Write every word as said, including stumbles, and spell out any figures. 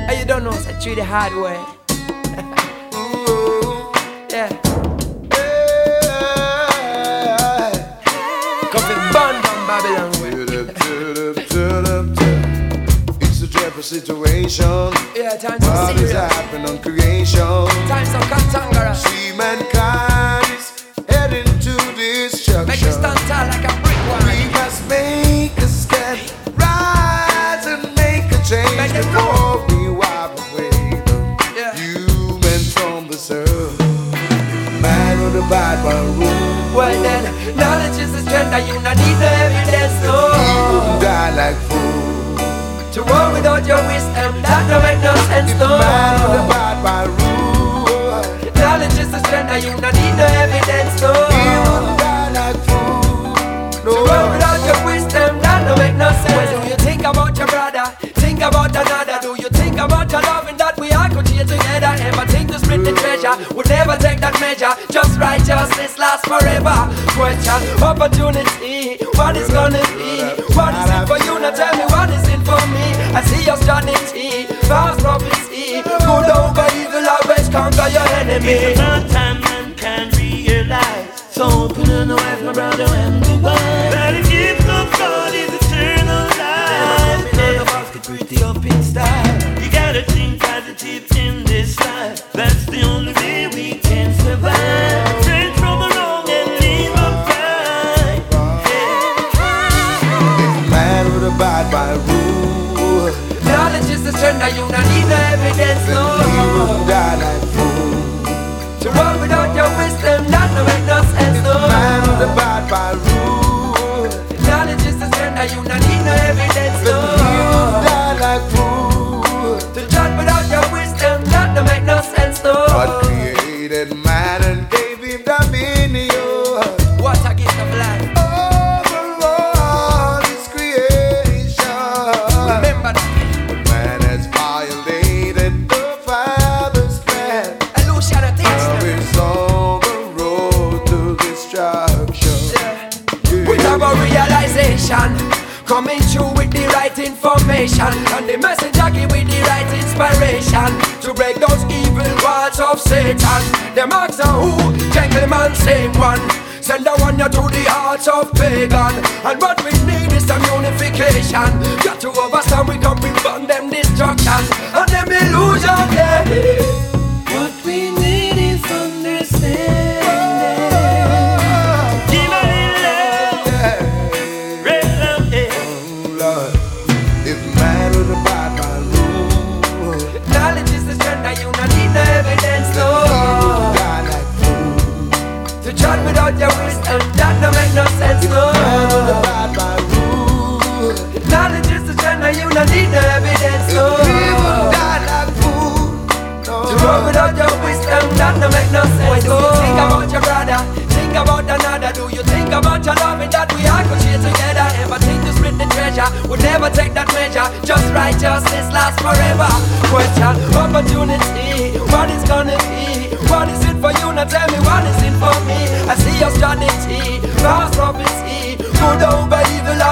Hey, you don't know, so treat it hard way. Yeah. Come and burn down Babylon way. It's a dreadful situation. Yeah, times so what is serious. happening on creation? Times so cantankerous. See mankind is heading to destruction. Make it stand tall like a brick wall. We must make a step, rise and make a change Make it before we wipe away the Yeah. humans from the earth. Man with a bad one rule. Well then, knowledge is the strength that you not need no evidence, He no. wouldn't die like fool. To war without your wisdom, that don't make no sense, If no. man with a bad one rule, Knowledge is the strength that you not need no evidence, no. he wouldn't die like fool. To war without your wisdom, that don't make no sense. Well, do you think about your brother? Think about another. Do you think about your loving that we all could share together? Ever think to split the treasure? Would never take that measure. Just righteousness lasts forever. Question, opportunity, what is gonna be? What is it for you? Now tell me what is it for me? I see your strategy, false prophecy. Good over evil, always conquer your enemy. It's about time man can realize. So open and away, my brother, and the wise. That the gift of God is eternal life. None of us get pretty up in style. You gotta think positive in this life. That's the only way we can survive. Turn from the wrong and leave a right. If man with a bad by rule, Knowledge is the strength that you not need no evidence, he no. wouldn't die like fool. To walk without your wisdom, that don't make no sense, no. Man with a bad by rule, Knowledge is the strength that you not need no evidence, he wouldn't no. die like fool. To judge without your wisdom, that don't make no sense, no. God created man and gave him dominion What a gift of life. over all his creation. Remember that. But man has violated the Father's plan. Illusion of Now things. it's on the road to destruction. We have a realization. Coming through with the right information. And the messenger give with the right inspiration. To break those evil walls of Satan. Them ask are who? Gentleman, same one. Send the one you to the hearts of pagan. And what we need is some unification. Got to overstand we come prevent them destruction. And them illusion, yeah. What we need is understanding. Give a little love, real love, yeah. Lord, if man with a bad man rule, Knowledge is the strength that you not need no evidence, he no. wouldn't die like fool. To judge without your wisdom, that don't make no sense, Man with a no. bad man rule, Knowledge is the strength that you don't need no evidence, he wouldn't no. die like fool. To run without your wisdom, that don't make no sense, no. Think about your brother, think about another. Do you think about your loving that we all could share together? Ever think to split the treasure? Would never take that measure. Just righteousness lasts forever. Question, opportunity, what is gonna be? What is it for you? Now tell me what is it for me? I see your strategy, false prophecy. Good over evil,